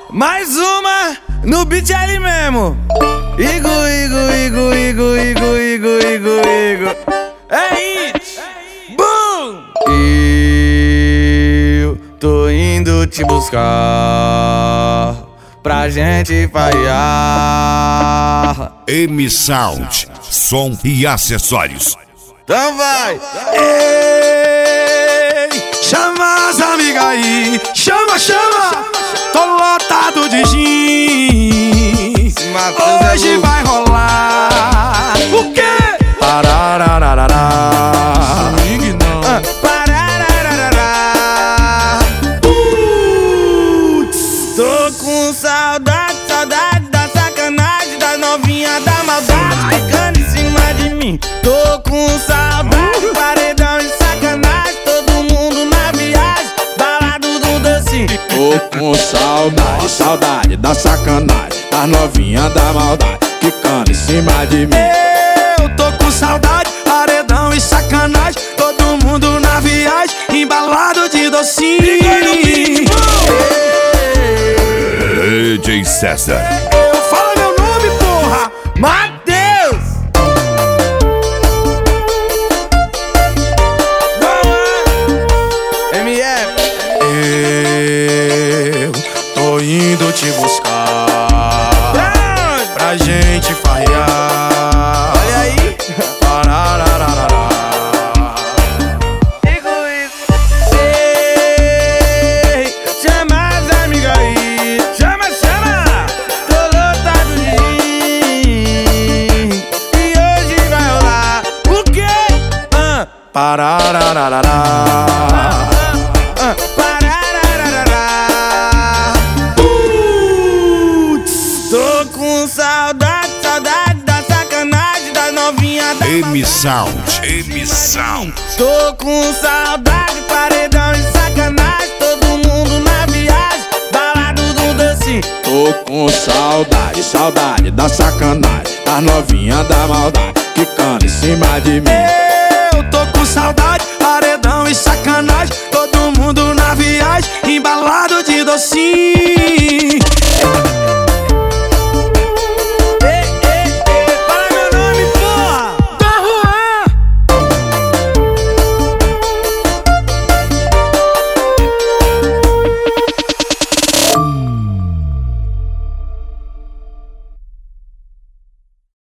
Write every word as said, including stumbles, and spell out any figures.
Mais uma no beat ali mesmo. Igo, igo, igo, igo, igo, igo, igo, igo. É hit. Boom! Eu tô indo te buscar pra gente falhar. M Sound, som e acessórios. Então vai! Ei, chama as amigas aí, chama, chama. Tô lotado de gin. Hoje vai rolar. O quê? Pararararará. Swing não. Ah, pararararará. Putz, tô com saudade, saudade da sacanagem, das novinhas da maldade ficando em cima de mim. Tô com saudade, paredão e sacanagem, todo mundo na viagem, balado do docinho. Tô com saudade, saudade da sacanagem, das novinhas da maldade ficando em cima de mim. Eu tô com saudade, paredão e sacanagem, todo mundo na viagem, embalado de docinho. D J César. Eu falo meu nome, porra! Matheus! M F. Eu tô indo te buscar pra gente farrear. Olha aí. Pararararará. Ei, chama as amigas aí. Chama, chama. Tô lotado de rim. E hoje vai rolar o quê? Ah, Pararararará. ah, pararararará. Putz. Tô com saudade, saudade da sacanagem, das novinhas da M maldade. Sound, M Sound. Tô com saudade, paredão e sacanagem, todo mundo na viagem, balado do docinho. Tô com saudade, saudade da sacanagem, das novinhas da maldade ficando em cima de mim. Eu tô com saudade.